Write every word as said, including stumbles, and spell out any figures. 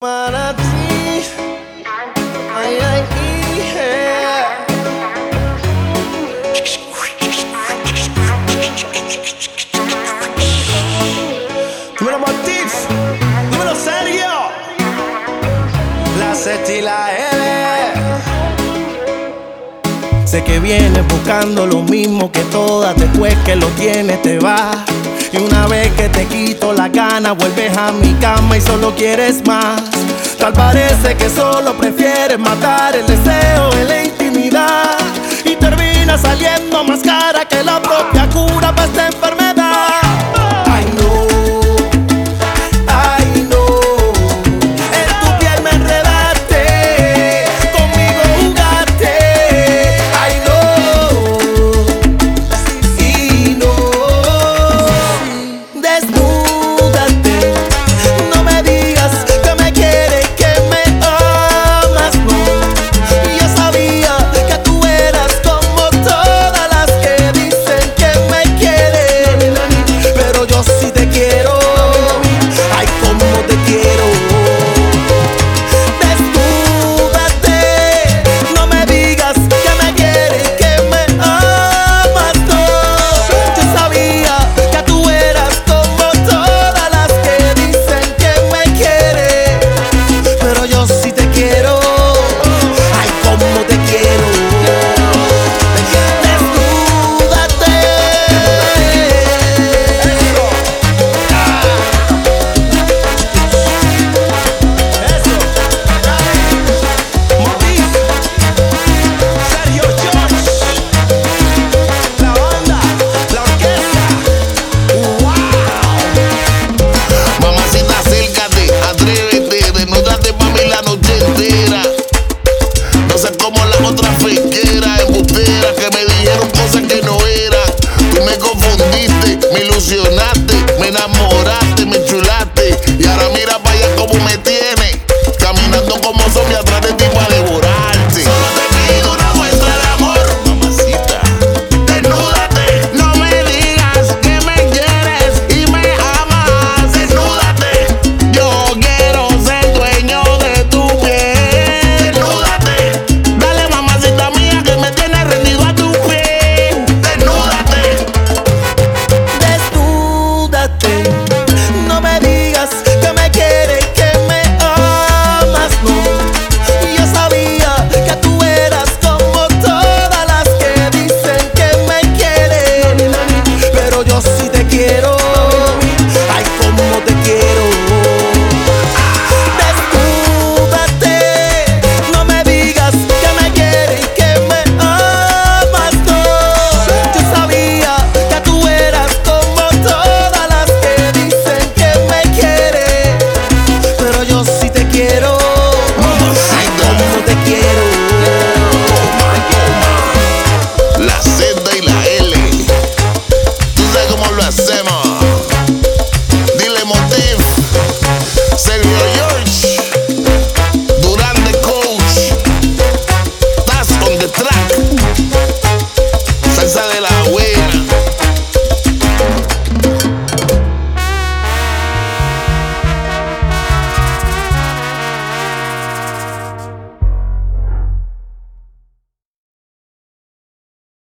Para ti, ay, ay, yeah. Dímelo Martínez, dímelo Sergio, la Z y la L. Sé que vienes buscando lo mismo que todas, después que lo tienes te vas. Y una vez que te quito la gana, vuelves a mi cama y solo quieres más. Tal parece que solo prefieres matar el deseo en la intimidad, y termina saliendo más cara que la propia cura para esta enfermedad.